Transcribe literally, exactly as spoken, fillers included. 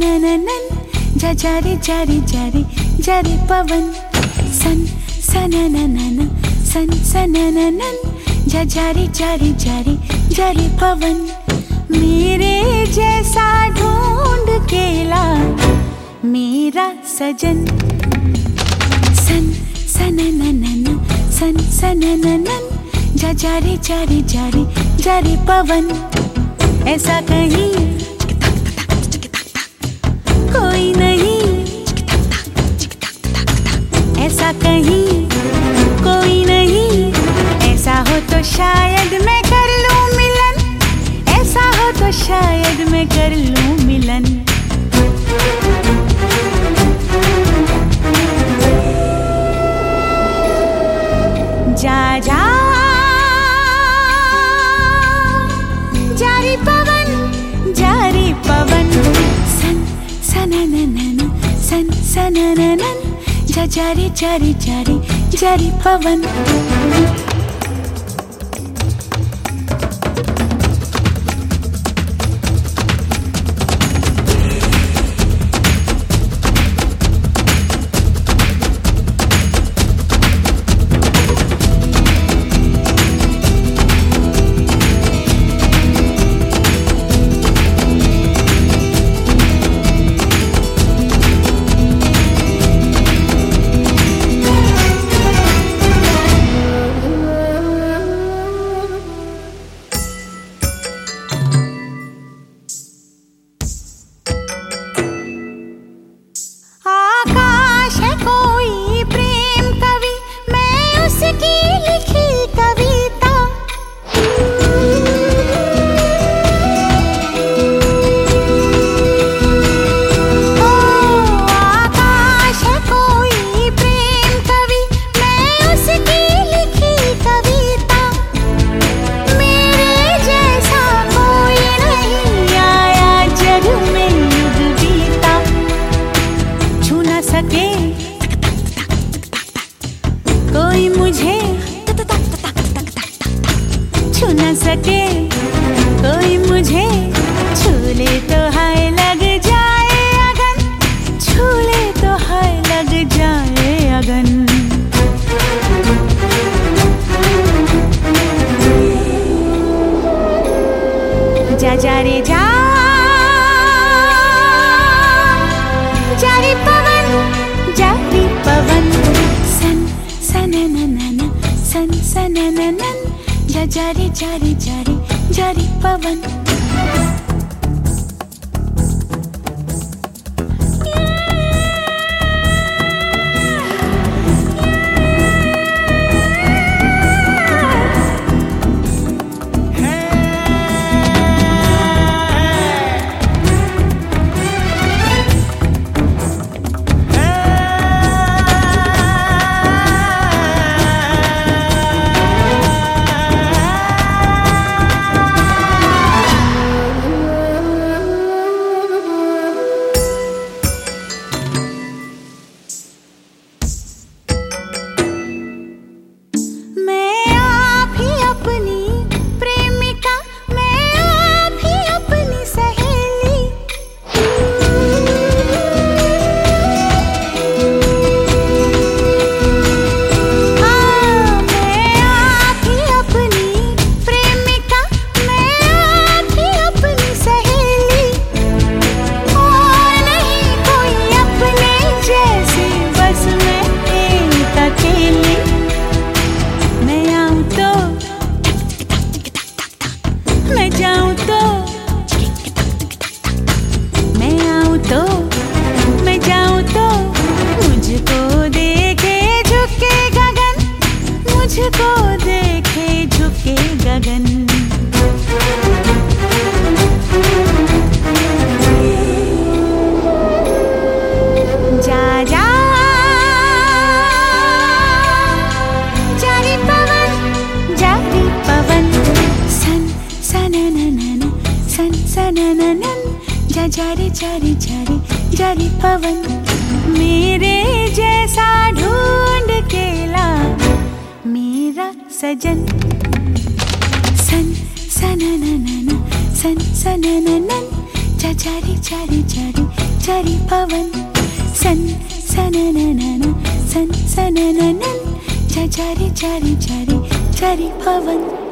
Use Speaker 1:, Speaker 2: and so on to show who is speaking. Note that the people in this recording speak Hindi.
Speaker 1: सनननन जा जा रे जा रे जा रे जा रे पवन सन सनननन सन सनननन जा जा रे जा रे जा रे जा रे पवन मेरे जैसा ढूंढ के ला मेरा सजन सन सनननन सन सनननन जा जा रे जा रे जा रे जा रे पवन ऐसा कहीं कोई नहीं ऐसा कहीं कोई नहीं ऐसा हो तो शायद मैं कर लूं मिलन ऐसा हो तो शायद मैं कर लूं मिलन जा जा जारी पवन जारी पवन सन सनननन सन सनननन जा जारी जारी जारी जारी पवन कोई मुझे छू न सके कोई मुझे छू ले तो हाय लग जाए अगन छू ले तो हाय लग जाए अगन जा जा रे जा जारी पवन जारी पवन सन सनननन सन सनननन जा जारी जारी जारी जारी पवन मुझको देखे झुके गगन जा जा जारी पवन जारी पवन सन सनननन सन सनननन जा जारी जारी जारी जारी पवन मेरे जैसा ढूंढ के ला मेरा सजन सन सनननन सन सनननन जारी जारी जारी जारी पवन सन सनननन सन सनननन जारी जारी जारी जारी पवन।